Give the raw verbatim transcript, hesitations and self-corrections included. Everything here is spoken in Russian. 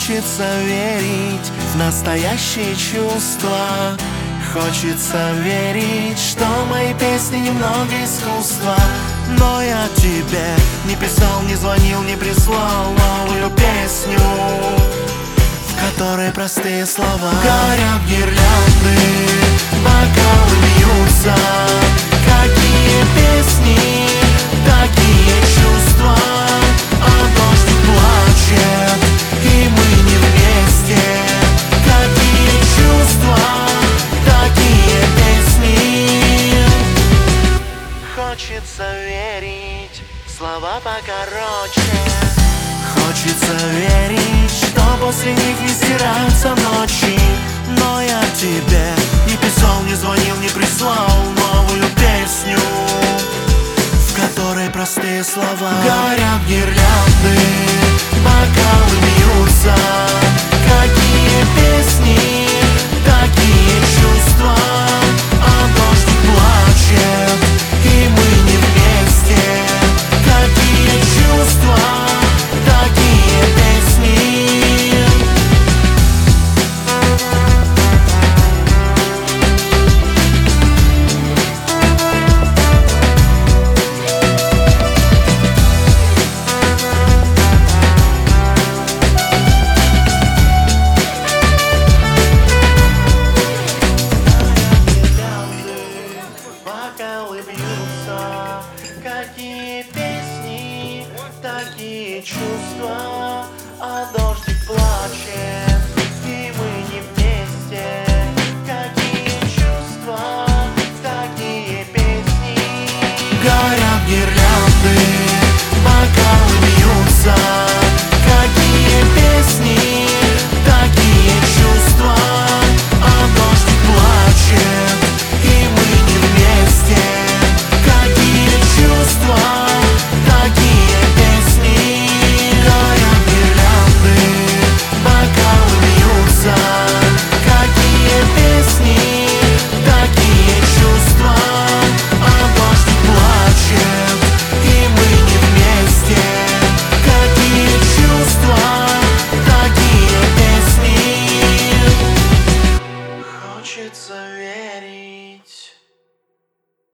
Хочется верить в настоящие чувства. Хочется верить, что мои песни немного искусства. Но я тебе не писал, не звонил, не прислал новую песню, в которой простые слова. Горят гирлянды, бокалы бьются. Какие песни, такие чувства. А дождь плачет, и мы не вместе. Какие чувства, такие песни. Хочется верить в слова покороче. Хочется верить, что после них не стираются ночи. Но я тебе не писал, не звонил, не прислал новую песню, в которой простые слова. Горят гирлянды, бокалы бьются. Какие песни, такие чувства. А дождь плачет, и мы не вместе. Какие чувства, такие песни. Бокалы бьются. Какие песни, такие чувства. А дождик плачет, и мы не вместе. Какие чувства, такие песни. Горят гирлянды,